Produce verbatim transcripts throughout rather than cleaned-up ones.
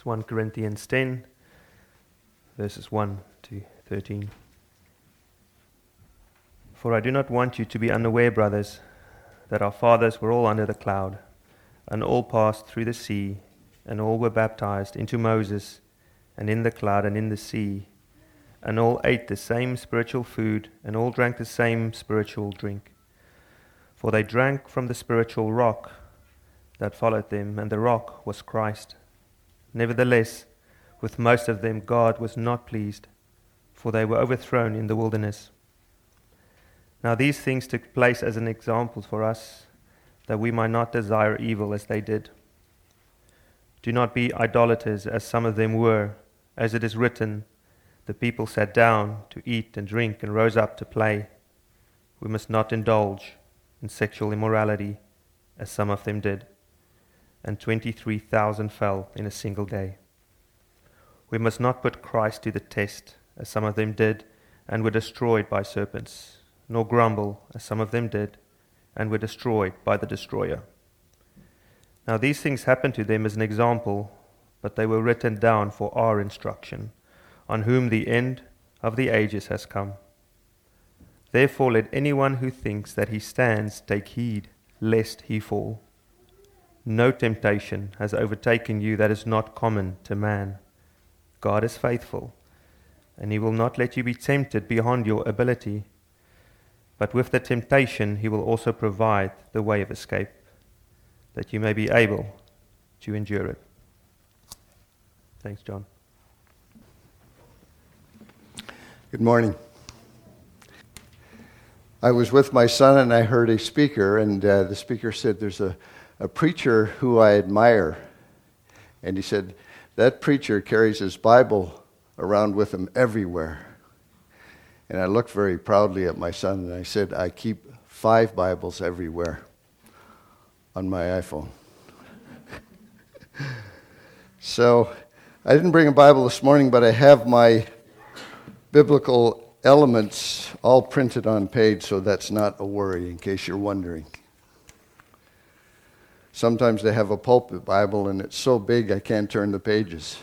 First Corinthians ten, verses one to thirteen. For I do not want you to be unaware, brothers, that our fathers were all under the cloud, and all passed through the sea, and all were baptized into Moses, and in the cloud and in the sea, and all ate the same spiritual food, and all drank the same spiritual drink. For they drank from the spiritual rock that followed them, and the rock was Christ. Nevertheless, with most of them God was not pleased, for they were overthrown in the wilderness. Now these things took place as an example for us, that we might not desire evil as they did. Do not be idolaters, as some of them were. As it is written, the people sat down to eat and drink and rose up to play. We must not indulge in sexual immorality, as some of them did. And twenty-three thousand fell in a single day. We must not put Christ to the test, as some of them did, and were destroyed by serpents, nor grumble, as some of them did, and were destroyed by the destroyer. Now these things happened to them as an example, but they were written down for our instruction, on whom the end of the ages has come. Therefore let anyone who thinks that he stands take heed, lest he fall. No temptation has overtaken you that is not common to man. God is faithful, and he will not let you be tempted beyond your ability. But with the temptation he will also provide the way of escape, that you may be able to endure it. Thanks, John. Good morning. I was with my son and I heard a speaker, and uh, the speaker said, there's a, a preacher who I admire. And he said, that preacher carries his Bible around with him everywhere. And I looked very proudly at my son and I said, I keep five Bibles everywhere on my iPhone. So I didn't bring a Bible this morning, but I have my biblical elements all printed on page, so that's not a worry in case you're wondering. Sometimes they have a pulpit Bible and it's so big I can't turn the pages.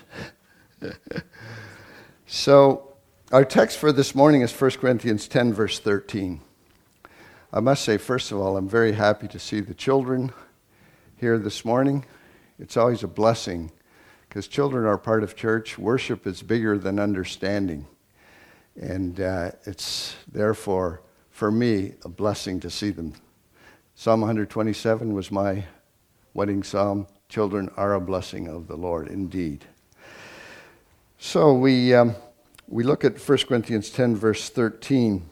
So our text for this morning is First Corinthians ten, verse thirteen. I must say, first of all, I'm very happy to see the children here this morning. It's always a blessing because children are part of church. Worship is bigger than understanding. And uh, it's therefore, for me, a blessing to see them. Psalm one twenty-seven was my wedding psalm. Children are a blessing of the Lord, indeed. So we um, we look at First Corinthians ten, verse thirteen.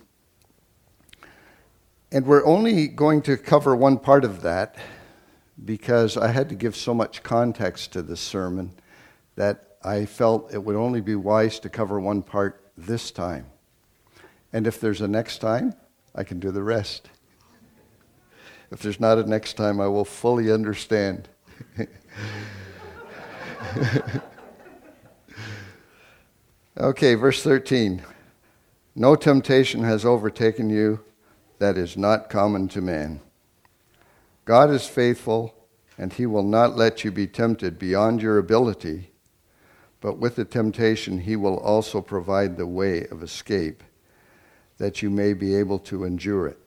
And we're only going to cover one part of that because I had to give so much context to this sermon that I felt it would only be wise to cover one part this time. And if there's a next time, I can do the rest. If there's not a next time, I will fully understand. Okay, verse thirteen. No temptation has overtaken you that is not common to man. God is faithful, and he will not let you be tempted beyond your ability, but with the temptation he will also provide the way of escape, that you may be able to endure it.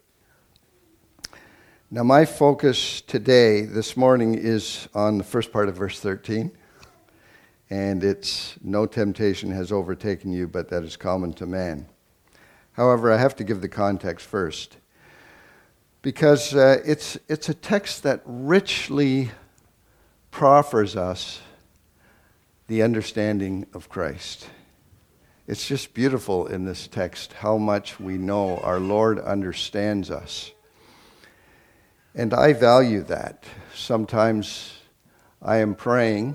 Now my focus today, this morning, is on the first part of verse thirteen, and it's, no temptation has overtaken you, but that is common to man. However, I have to give the context first, because uh, it's it's a text that richly proffers us the understanding of Christ. It's just beautiful in this text how much we know our Lord understands us. And I value that. Sometimes I am praying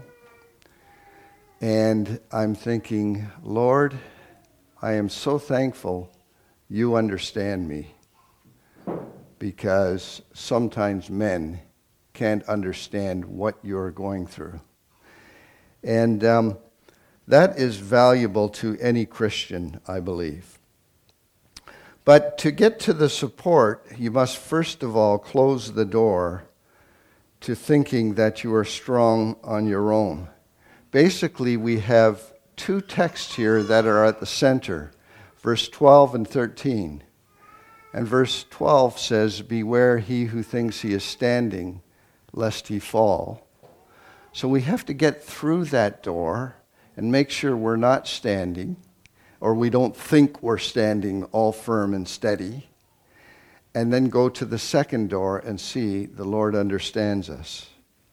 and I'm thinking, Lord, I am so thankful you understand me, because sometimes men can't understand what you're going through. And um, that is valuable to any Christian, I believe. But to get to the support, you must first of all close the door to thinking that you are strong on your own. basically we have two texts here that are at the center, verse twelve and thirteen. And verse twelve says, "Beware he who thinks he is standing, lest he fall." So we have to get through that door and make sure we're not standing, or we don't think we're standing all firm and steady, and then go to the second door and see the Lord understands us.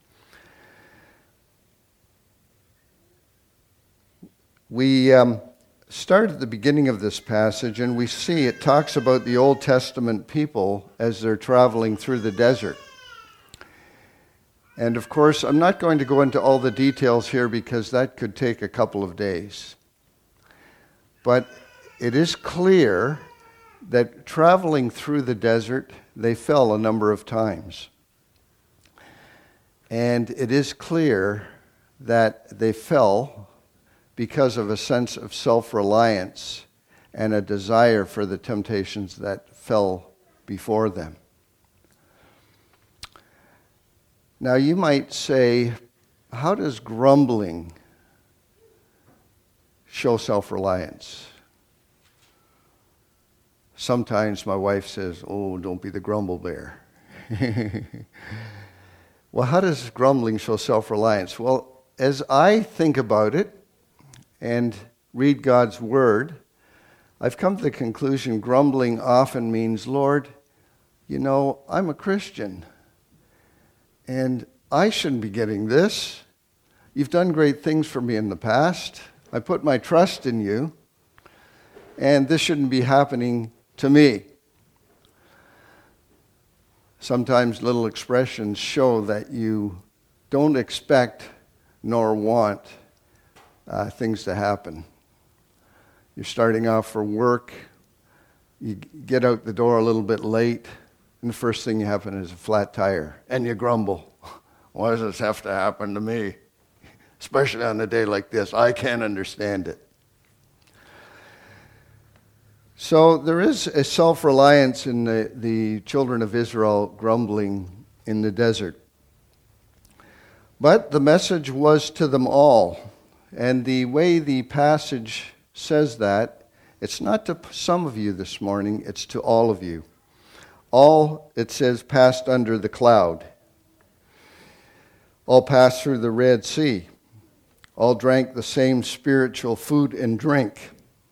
We um, start at the beginning of this passage, and we see it talks about the Old Testament people as they're traveling through the desert. And of course, I'm not going to go into all the details here because that could take a couple of days. But it is clear that traveling through the desert, they fell a number of times. And it is clear that they fell because of a sense of self-reliance and a desire for the temptations that fell before them. Now you might say, how does grumbling show self-reliance? Sometimes my wife says, "Oh, don't be the grumble bear." Well, how does grumbling show self-reliance? Well, as I think about it and read God's word, I've come to the conclusion grumbling often means, "Lord, you know, I'm a Christian, and I shouldn't be getting this. You've done great things for me in the past. I put my trust in you, and this shouldn't be happening to me." Sometimes little expressions show that you don't expect nor want uh, things to happen. You're starting off for work, you get out the door a little bit late, and the first thing you happen is a flat tire, and you grumble. "Why does this have to happen to me? Especially on a day like this. I can't understand it." So there is a self-reliance in the, the children of Israel grumbling in the desert. But the message was to them all. And the way the passage says that, it's not to some of you this morning, it's to all of you. All, it says, passed under the cloud. All passed through the Red Sea. All drank the same spiritual food and drink.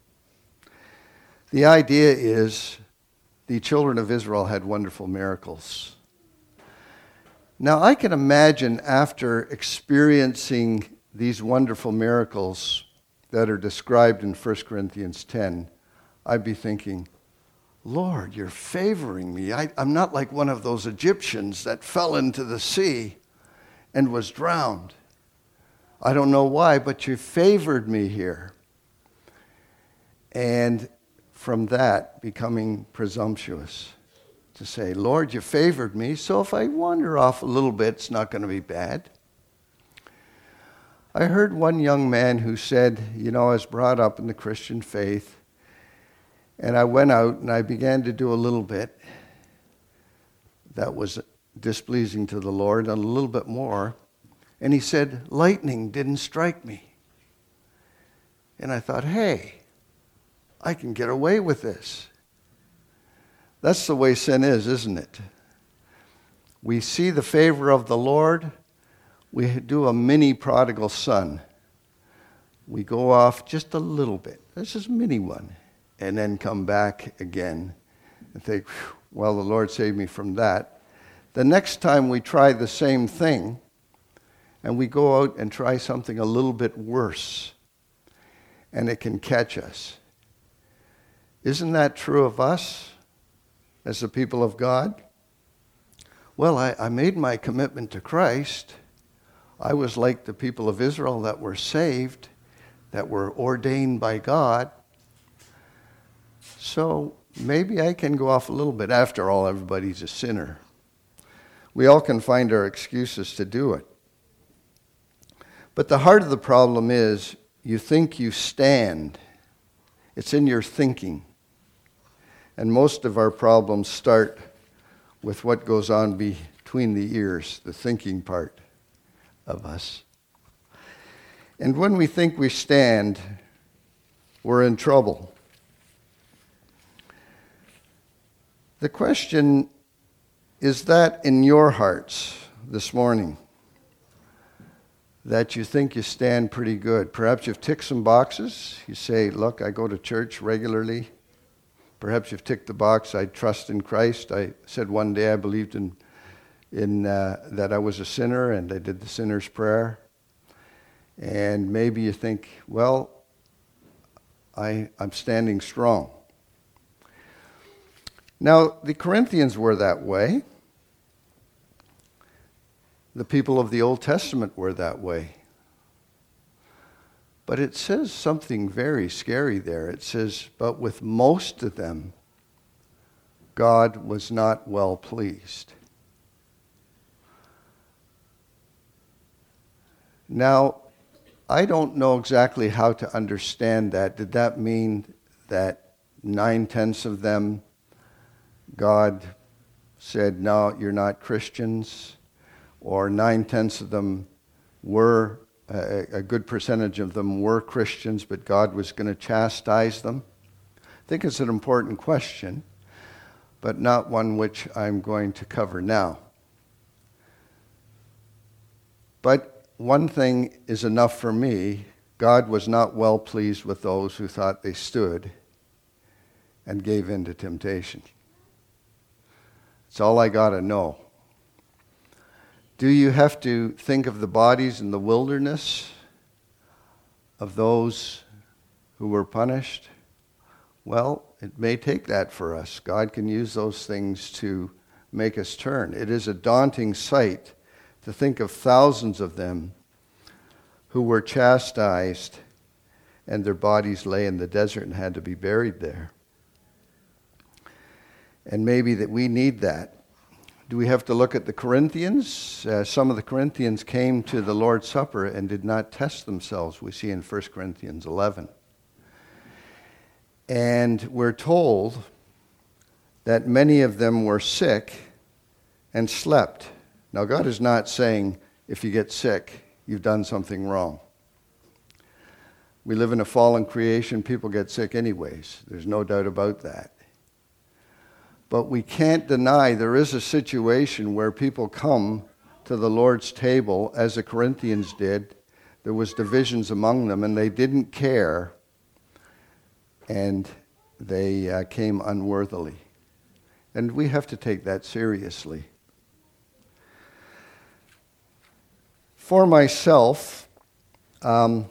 The idea is the children of Israel had wonderful miracles. Now, I can imagine after experiencing these wonderful miracles that are described in First Corinthians ten, I'd be thinking, "Lord, you're favoring me. I, I'm not like one of those Egyptians that fell into the sea and was drowned. I don't know why, but you favored me here." And from that, becoming presumptuous to say, "Lord, you favored me, so if I wander off a little bit, it's not going to be bad." I heard one young man who said, "You know, I was brought up in the Christian faith, and I went out and I began to do a little bit that was displeasing to the Lord, and a little bit more. And he said, lightning didn't strike me. And I thought, hey, I can get away with this." That's the way sin is, isn't it? We see the favor of the Lord. We do a mini prodigal son. We go off just a little bit. This is a mini one. And then come back again and think, well, the Lord saved me from that. The next time we try the same thing, and we go out and try something a little bit worse, and it can catch us. Isn't that true of us as the people of God? Well, I, I made my commitment to Christ. I was like the people of Israel that were saved, that were ordained by God. So maybe I can go off a little bit. After all, everybody's a sinner. We all can find our excuses to do it. But the heart of the problem is you think you stand. It's in your thinking. And most of our problems start with what goes on between the ears, the thinking part of us. And when we think we stand, we're in trouble. The question is that in your hearts this morning, that you think you stand pretty good. Perhaps you've ticked some boxes. You say, look, I go to church regularly. Perhaps you've ticked the box, I trust in Christ. I said one day I believed in, in uh, that I was a sinner, and I did the sinner's prayer. And maybe you think, well, I, I'm standing strong. Now, the Corinthians were that way. The people of the Old Testament were that way. But it says something very scary there. It says, but with most of them, God was not well pleased. Now, I don't know exactly how to understand that. Did that mean that nine-tenths of them, God said, no, you're not Christians? Or nine-tenths of them were, a, a good percentage of them were Christians, but God was going to chastise them? I think it's an important question, but not one which I'm going to cover now. But one thing is enough for me. God was not well pleased with those who thought they stood and gave in to temptation. It's all I got to know. Do you have to think of the bodies in the wilderness of those who were punished? Well, it may take that for us. God can use those things to make us turn. It is a daunting sight to think of thousands of them who were chastised and their bodies lay in the desert and had to be buried there. And maybe that we need that. Do we have to look at the Corinthians? Uh, some of the Corinthians came to the Lord's Supper and did not test themselves, we see in First Corinthians eleven. And we're told that many of them were sick and slept. Now, God is not saying if you get sick, you've done something wrong. We live in a fallen creation. People get sick anyways. There's no doubt about that. But we can't deny there is a situation where people come to the Lord's table, as the Corinthians did. There was divisions among them, and they didn't care, and they uh, came unworthily. And we have to take that seriously. For myself, um,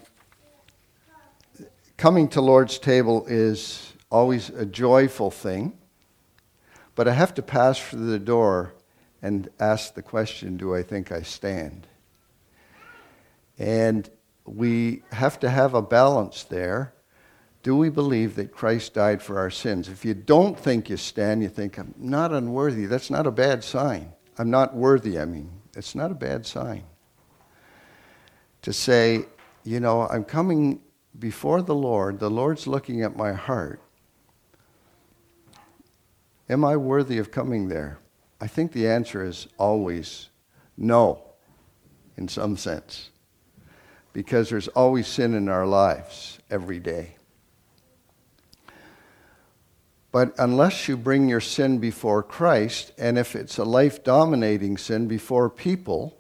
coming to Lord's table is always a joyful thing. But I have to pass through the door and ask the question, do I think I stand? And we have to have a balance there. Do we believe that Christ died for our sins? If you don't think you stand, you think, I'm not unworthy. That's not a bad sign. I'm not worthy, I mean. It's not a bad sign. To say, you know, I'm coming before the Lord. The Lord's looking at my heart. Am I worthy of coming there? I think the answer is always no, in some sense. Because there's always sin in our lives every day. But unless you bring your sin before Christ, and if it's a life-dominating sin before people,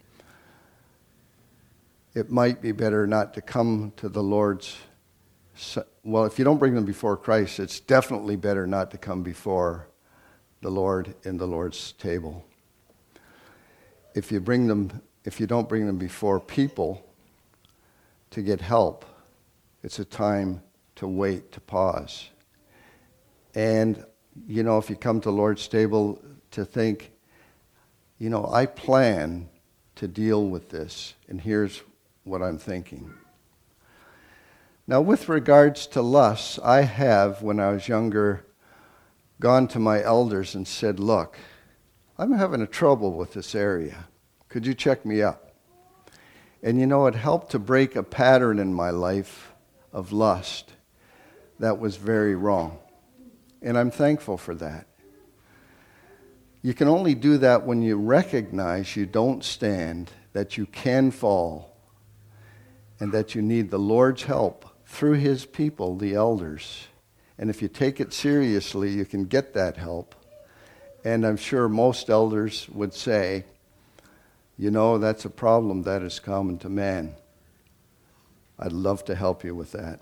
it might be better not to come to the Lord's. Well, if you don't bring them before Christ, it's definitely better not to come before the Lord in the Lord's table. If you bring them, if you don't bring them before people to get help, it's a time to wait, to pause. And, you know, if you come to the Lord's table to think, you know, I plan to deal with this, and here's what I'm thinking. Now, with regards to lusts, I have, when I was younger, gone to my elders and said, look, I'm having a trouble with this area. Could you check me up? And, you know, it helped to break a pattern in my life of lust that was very wrong. And I'm thankful for that. You can only do that when you recognize you don't stand, that you can fall, and that you need the Lord's help through his people, the elders. And if you take it seriously, you can get that help. And I'm sure most elders would say, you know, that's a problem that is common to man. I'd love to help you with that.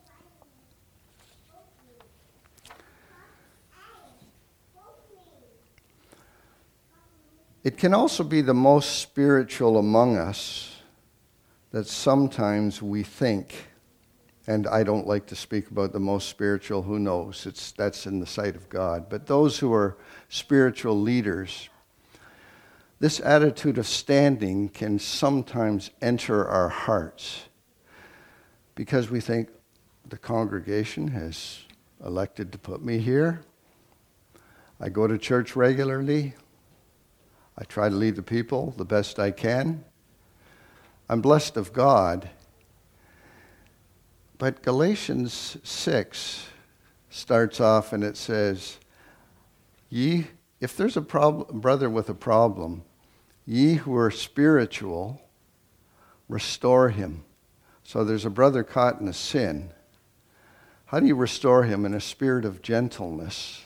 It can also be the most spiritual among us that sometimes we think, and I don't like to speak about the most spiritual, who knows, it's that's in the sight of God, but those who are spiritual leaders, this attitude of standing can sometimes enter our hearts because we think the congregation has elected to put me here. I go to church regularly. I try to lead the people the best I can. I'm blessed of God. But Galatians six starts off and it says, Ye, if there's a prob- brother with a problem, ye who are spiritual, restore him. So there's a brother caught in a sin. How do you restore him? In a spirit of gentleness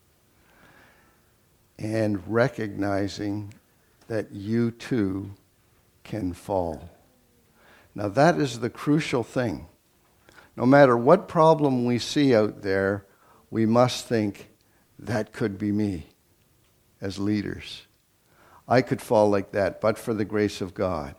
and recognizing that you too can fall. Now that is the crucial thing. No matter what problem we see out there, we must think, that could be me as leaders. I could fall like that, but for the grace of God.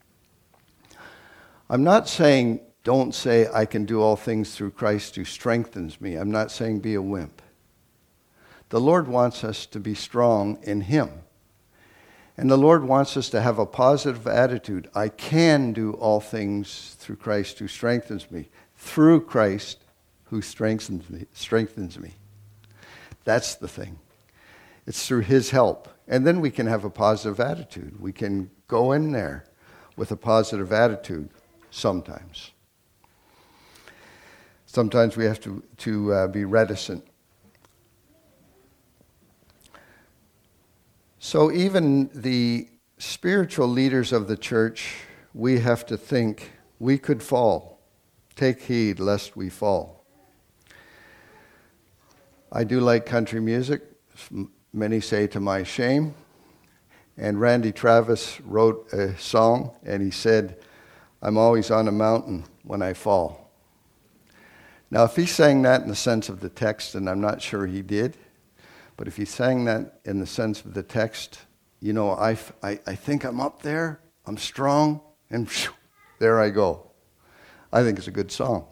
I'm not saying, don't say, I can do all things through Christ who strengthens me. I'm not saying be a wimp. The Lord wants us to be strong in him. And the Lord wants us to have a positive attitude. I can do all things through Christ who strengthens me. Through Christ who strengthens me. Strengthens me. That's the thing. It's through his help. And then we can have a positive attitude. We can go in there with a positive attitude sometimes. Sometimes we have to, to uh, be reticent. So even the spiritual leaders of the church, we have to think we could fall. Take heed lest we fall. I do like country music. Many say to my shame. And Randy Travis wrote a song and he said, I'm always on a mountain when I fall. Now if he sang that in the sense of the text, and I'm not sure he did, but if he sang that in the sense of the text, you know, I, I, I think I'm up there, I'm strong, and phew, there I go. I think it's a good song.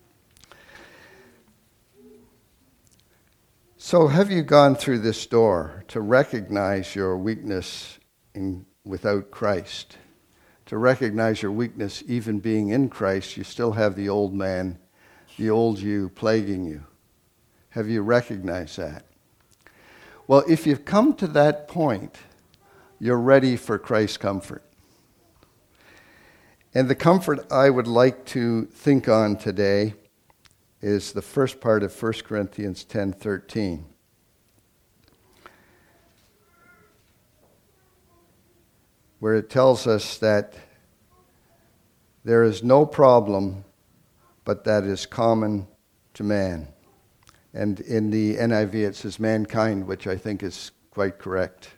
So have you gone through this door to recognize your weakness in, without Christ? To recognize your weakness even being in Christ, you still have the old man, the old you plaguing you. Have you recognized that? Well, if you've come to that point, you're ready for Christ's comfort. And the comfort I would like to think on today is the first part of First Corinthians ten thirteen. Where it tells us that there is no problem but that is common to man. And in the N I V it says mankind, which I think is quite correct.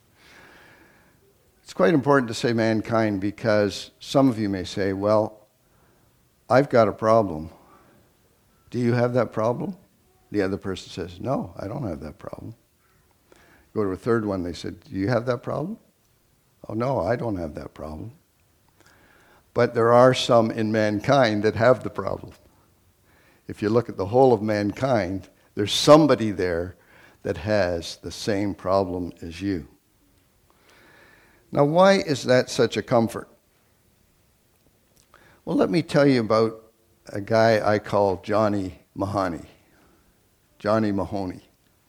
It's quite important to say mankind because some of you may say, well, I've got a problem. Do you have that problem? The other person says, no, I don't have that problem. Go to a third one, they said, do you have that problem? Oh, no, I don't have that problem. But there are some in mankind that have the problem. If you look at the whole of mankind, there's somebody there that has the same problem as you. Now, why is that such a comfort? Well, let me tell you about a guy I call Johnny Mahoney. Johnny Mahoney.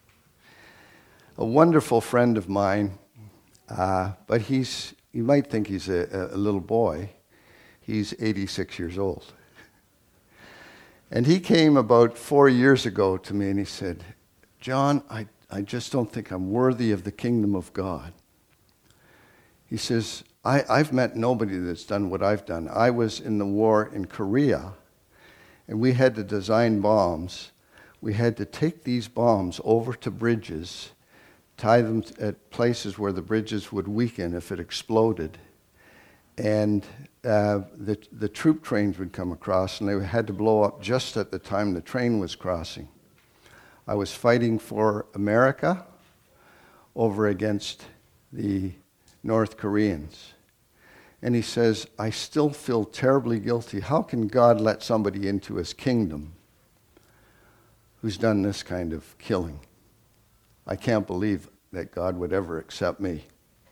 A wonderful friend of mine, uh, but he's, you might think he's a, a little boy. He's eighty-six years old. And he came about four years ago to me and he said, John, I, I just don't think I'm worthy of the kingdom of God. He says, I, I've met nobody that's done what I've done. I was in the war in Korea, and we had to design bombs. We had to take these bombs over to bridges, tie them at places where the bridges would weaken if it exploded. And uh, the, the troop trains would come across, and they had to blow up just at the time the train was crossing. I was fighting for America over against the North Koreans. And he says, I still feel terribly guilty. How can God let somebody into his kingdom who's done this kind of killing? I can't believe that God would ever accept me.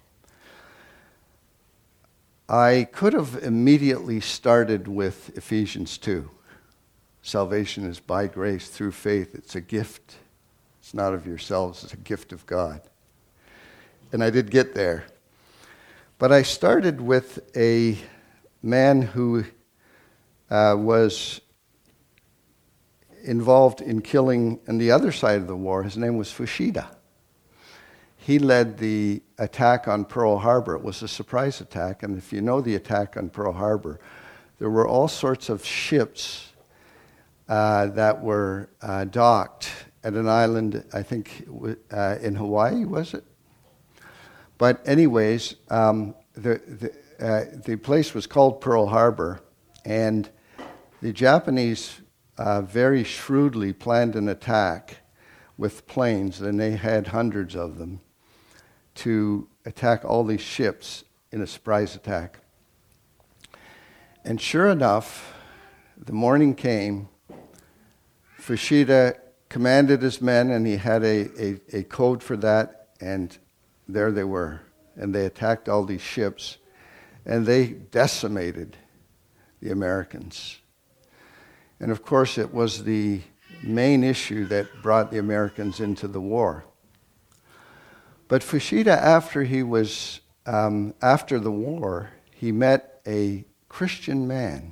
I could have immediately started with Ephesians two. Salvation is by grace through faith. It's a gift. It's not of yourselves. It's a gift of God. And I did get there. But I started with a man who uh, was involved in killing on the other side of the war. His name was Fushida. He led the attack on Pearl Harbor. It was a surprise attack, and if you know the attack on Pearl Harbor, there were all sorts of ships uh, that were uh, docked at an island, I think uh, in Hawaii, was it? But anyways, um, the the, uh, the place was called Pearl Harbor, and the Japanese uh, very shrewdly planned an attack with planes, and they had hundreds of them, to attack all these ships in a surprise attack. And sure enough, the morning came, Fushida commanded his men, and he had a, a, a code for that, and there they were. And they attacked all these ships, and they decimated the Americans. And of course, it was the main issue that brought the Americans into the war. But Fushida, after he was, um, after the war, he met a Christian man.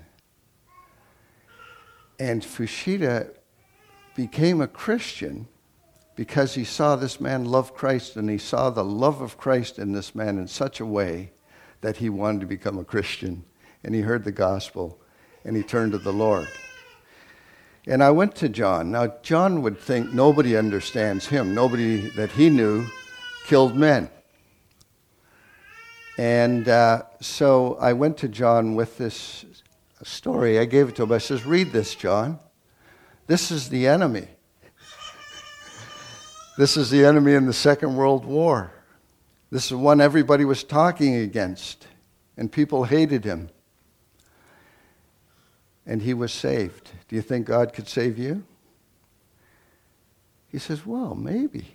And Fushida became a Christian because he saw this man love Christ, and he saw the love of Christ in this man in such a way that he wanted to become a Christian. And he heard the gospel, and he turned to the Lord. And I went to John. Now, John would think nobody understands him. Nobody that he knew killed men. And uh, so I went to John with this story. I gave it to him. I says, read this, John. This is the enemy. This is the enemy in the Second World War. This is one everybody was talking against, and people hated him. And he was saved. Do you think God could save you? He says, well, maybe.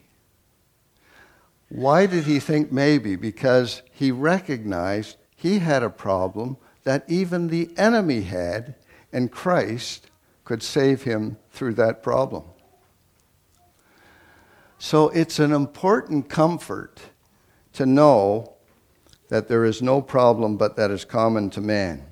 Why did he think maybe? Because he recognized he had a problem that even the enemy had, and Christ could save him through that problem. So it's an important comfort to know that there is no problem but that is common to man.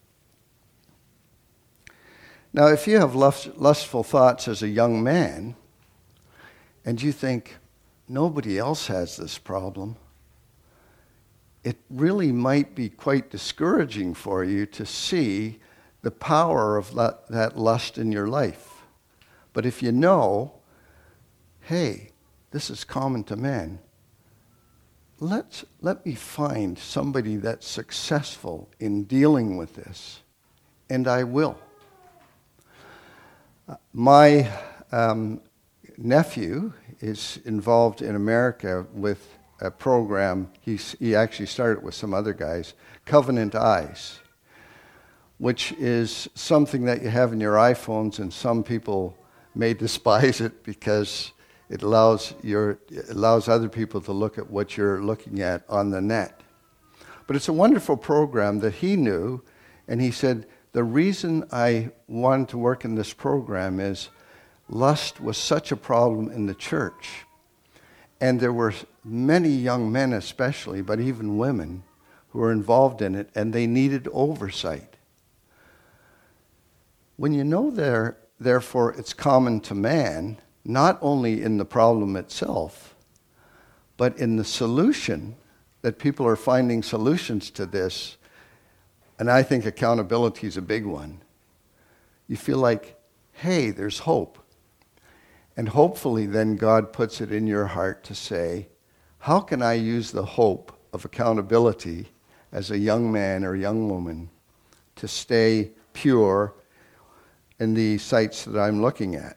Now, if you have lust, lustful thoughts as a young man, and you think, nobody else has this problem, it really might be quite discouraging for you to see the power of that lust in your life. But if you know, hey, this is common to man, let's, let me find somebody that's successful in dealing with this, and I will. My um, nephew is involved in America with a program. He's, he actually started with some other guys, Covenant Eyes, which is something that you have in your iPhones, and some people may despise it because it allows your it allows other people to look at what you're looking at on the net. But it's a wonderful program that he knew, and he said, the reason I wanted to work in this program is lust was such a problem in the church. And there were many young men especially, but even women, who were involved in it, and they needed oversight. When you know there, therefore, it's common to man, not only in the problem itself, but in the solution that people are finding solutions to this, and I think accountability is a big one. You feel like, hey, there's hope. And hopefully then God puts it in your heart to say, how can I use the hope of accountability as a young man or young woman to stay pure in the sites that I'm looking at?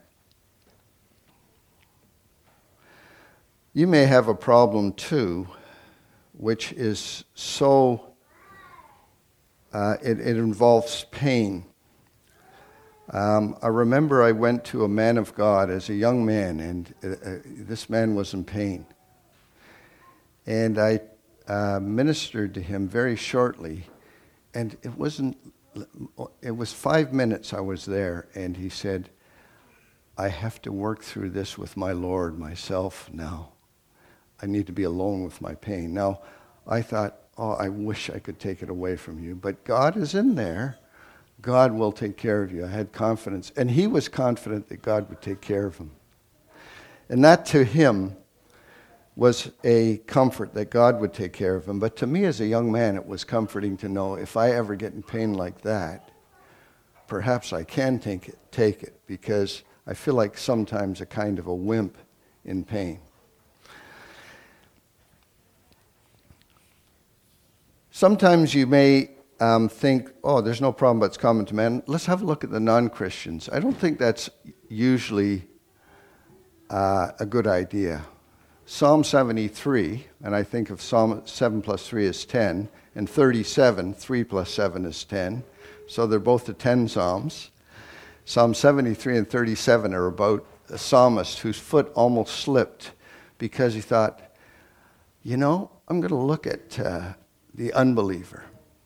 You may have a problem too, which is so, uh, it, it involves pain. Um, I remember I went to a man of God as a young man, and uh, uh, this man was in pain. And I uh, ministered to him very shortly, and it wasn't, it was five minutes I was there, and he said, I have to work through this with my Lord myself now. I need to be alone with my pain. Now, I thought, oh, I wish I could take it away from you, but God is in there. God will take care of you. I had confidence. And he was confident that God would take care of him. And that to him was a comfort that God would take care of him. But to me as a young man, it was comforting to know if I ever get in pain like that, perhaps I can take it, take it because I feel like sometimes a kind of a wimp in pain. Sometimes you may Um, think, oh, there's no problem, but it's common to man. Let's have a look at the non-Christians. I don't think that's usually uh, a good idea. Psalm seventy-three, and I think of Psalm seven plus three is ten, and thirty-seven, three plus seven is ten. So they're both the ten Psalms. Psalm seventy-three and thirty-seven are about a psalmist whose foot almost slipped because he thought, you know, I'm going to look at uh, the unbeliever.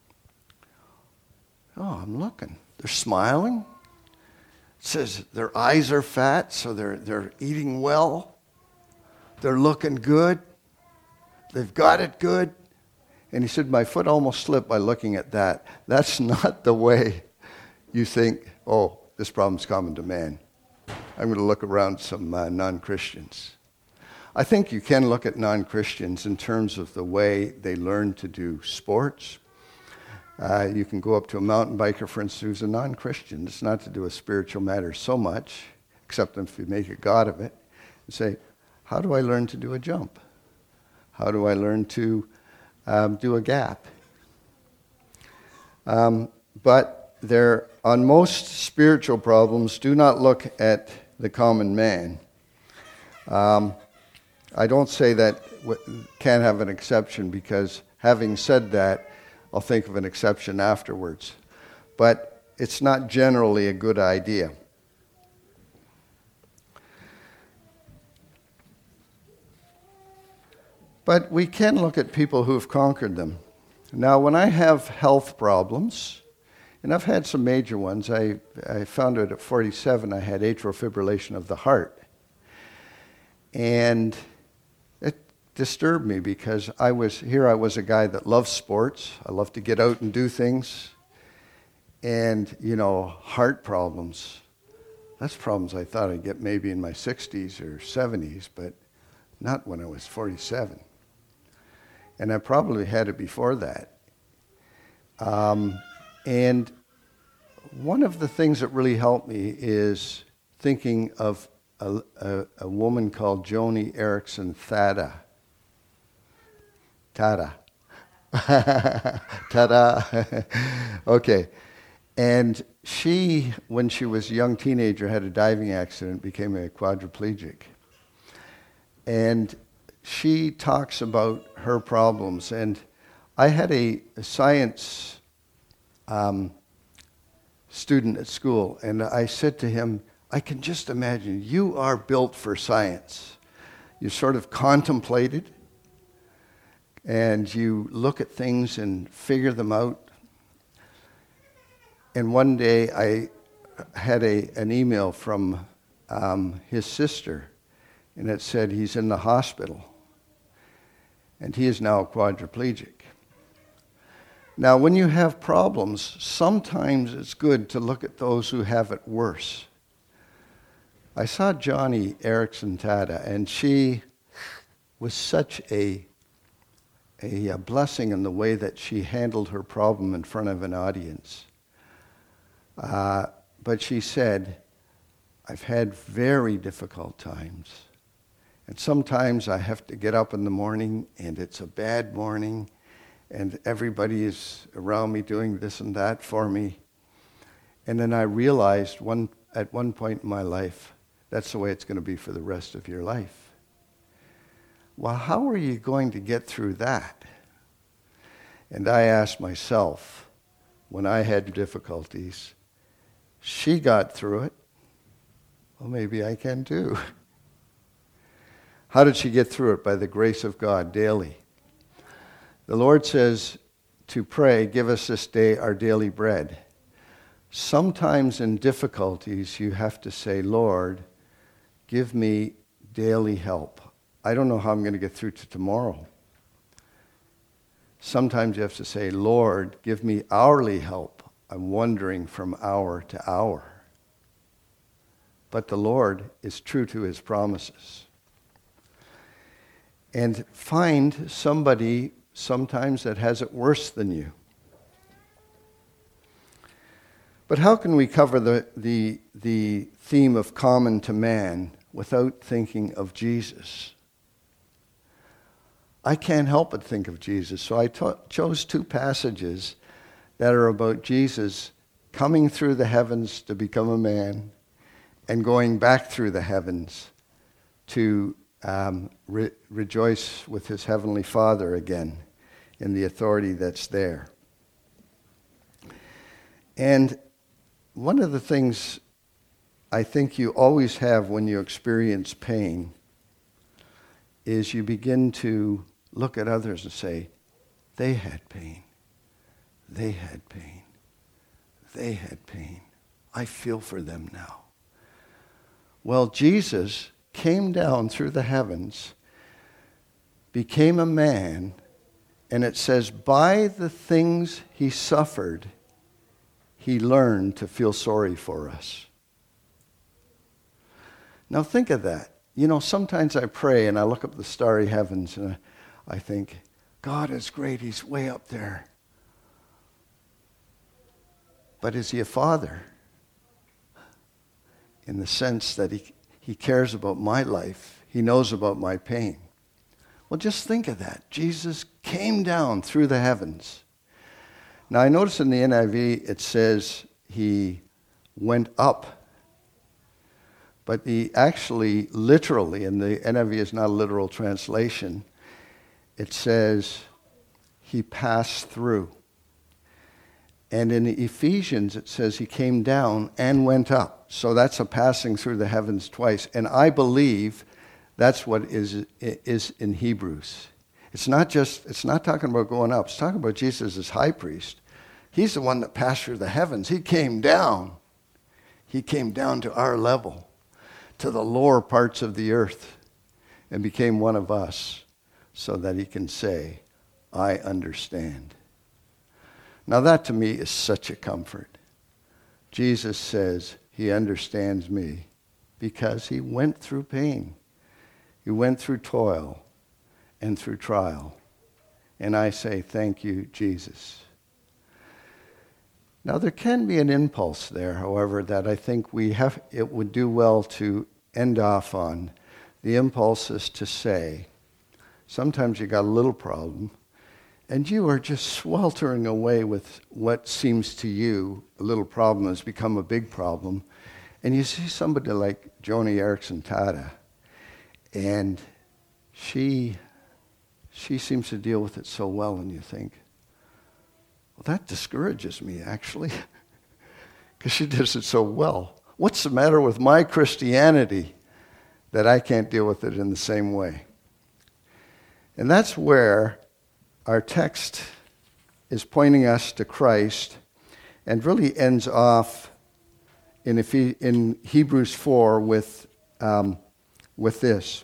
Oh, I'm looking. They're smiling. It says their eyes are fat, so they're they're eating well. They're looking good. They've got it good. And he said, my foot almost slipped by looking at that. That's not the way you think, oh, this problem's common to man. I'm going to look around some uh, non-Christians. I think you can look at non-Christians in terms of the way they learn to do sports. Uh, you can go up to a mountain biker, for instance, who's a non-Christian. It's not to do with spiritual matters so much, except if you make a god of it, and say, how do I learn to do a jump? How do I learn to um, do a gap? Um, but there, on most spiritual problems, do not look at the common man. Um, I don't say that w- can't have an exception, because having said that, I'll think of an exception afterwards. But it's not generally a good idea. But we can look at people who have conquered them. Now, when I have health problems, and I've had some major ones, I, I found out at forty-seven I had atrial fibrillation of the heart. And it disturbed me because I was here I was a guy that loved sports. I loved to get out and do things. And, you know, heart problems. That's problems I thought I'd get maybe in my sixties or seventies, but not when I was forty-seven. And I probably had it before that. Um, and one of the things that really helped me is thinking of a, a, a woman called Joni Eareckson Tada. Tada. Tada. Okay. And she, when she was a young teenager, had a diving accident, became a quadriplegic. And she talks about her problems. And I had a, a science um, student at school, and I said to him, I can just imagine, you are built for science. You sort of contemplate it, and you look at things and figure them out. And one day I had a an email from um, his sister, and it said he's in the hospital, and he is now quadriplegic. Now, when you have problems, sometimes it's good to look at those who have it worse. I saw Joni Eareckson Tada, and she was such a a, a blessing in the way that she handled her problem in front of an audience. Uh, but she said, I've had very difficult times. And sometimes I have to get up in the morning and it's a bad morning and everybody is around me doing this and that for me. And then I realized one at one point in my life, that's the way it's going to be for the rest of your life. Well, how are you going to get through that? And I asked myself, when I had difficulties, she got through it. Well, maybe I can too. How did she get through it? By the grace of God daily. The Lord says to pray, give us this day our daily bread. Sometimes in difficulties, you have to say, Lord, give me daily help. I don't know how I'm going to get through to tomorrow. Sometimes you have to say, Lord, give me hourly help. I'm wandering from hour to hour. But the Lord is true to his promises. And find somebody sometimes that has it worse than you. But how can we cover the, the, the theme of common to man without thinking of Jesus? I can't help but think of Jesus. So I to- chose two passages that are about Jesus coming through the heavens to become a man and going back through the heavens to um, re- rejoice with his heavenly Father again in the authority that's there. And one of the things I think you always have when you experience pain is you begin to look at others and say, they had pain. They had pain. They had pain. I feel for them now. Well, Jesus came down through the heavens, became a man, and it says, by the things he suffered, he learned to feel sorry for us. Now think of that. You know, sometimes I pray and I look up the starry heavens and I think, God is great, he's way up there. But is he a father? In the sense that he, he cares about my life. He knows about my pain. Well, just think of that. Jesus came down through the heavens. Now, I notice in the N I V it says he went up. But he actually, literally, and the N I V is not a literal translation, it says he passed through. And in Ephesians, it says he came down and went up. So that's a passing through the heavens twice. And I believe that's what is, is in Hebrews. It's not just, it's not talking about going up. It's talking about Jesus as high priest. He's the one that passed through the heavens. He came down. He came down to our level, to the lower parts of the earth, and became one of us so that he can say, I understand. Now that to me is such a comfort. Jesus says he understands me because he went through pain. He went through toil and through trial. And I say, thank you, Jesus. Now there can be an impulse there, however, that I think we have, it would do well to end off on. The impulse is to say, sometimes you got a little problem, and you are just sweltering away with what seems to you a little problem has become a big problem. And you see somebody like Joni Eareckson Tada, and she, she seems to deal with it so well, and you think, well, that discourages me, actually, because she does it so well. What's the matter with my Christianity that I can't deal with it in the same way? And that's where our text is pointing us to Christ and really ends off in, in Hebrews four with, um, with this.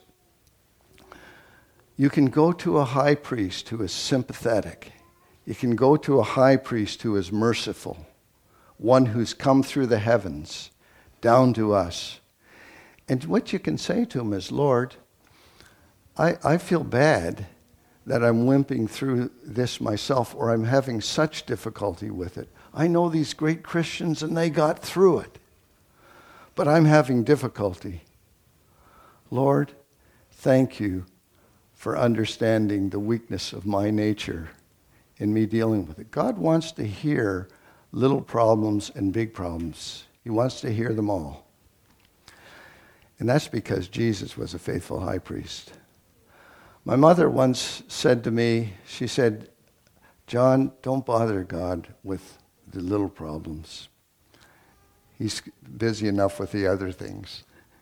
You can go to a high priest who is sympathetic. You can go to a high priest who is merciful, one who's come through the heavens down to us. And what you can say to him is, Lord, I, I feel bad that I'm limping through this myself, or I'm having such difficulty with it. I know these great Christians and they got through it, but I'm having difficulty. Lord, thank you for understanding the weakness of my nature in me dealing with it. God wants to hear little problems and big problems. He wants to hear them all. And that's because Jesus was a faithful high priest. My mother once said to me, she said, John, don't bother God with the little problems. He's busy enough with the other things.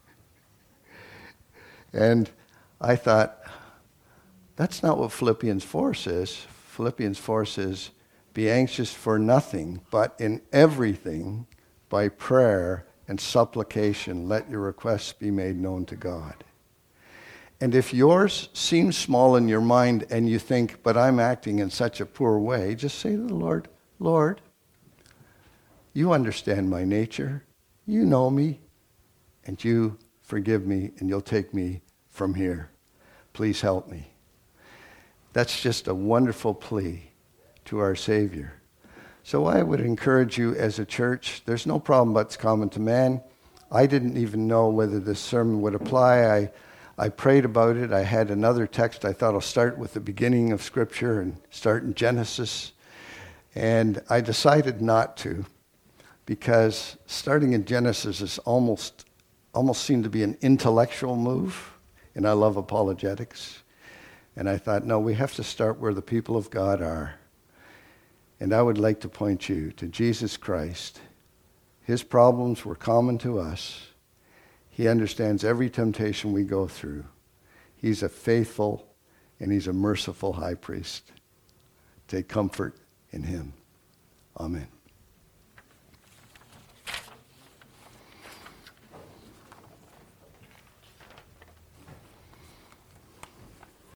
And I thought, that's not what Philippians four says. Philippians four says, be anxious for nothing, but in everything, by prayer and supplication, let your requests be made known to God. And if yours seems small in your mind and you think, but I'm acting in such a poor way, just say to the Lord, Lord, you understand my nature, you know me, and you forgive me, and you'll take me from here. Please help me. That's just a wonderful plea to our Savior. So I would encourage you as a church, there's no problem but it's common to man. I didn't even know whether this sermon would apply. I, I prayed about it. I had another text. I thought I'll start with the beginning of Scripture and start in Genesis. And I decided not to, because starting in Genesis is almost, almost seemed to be an intellectual move. And I love apologetics. And I thought, no, we have to start where the people of God are. And I would like to point you to Jesus Christ. His problems were common to us. He understands every temptation we go through. He's a faithful and he's a merciful high priest. Take comfort in him. Amen.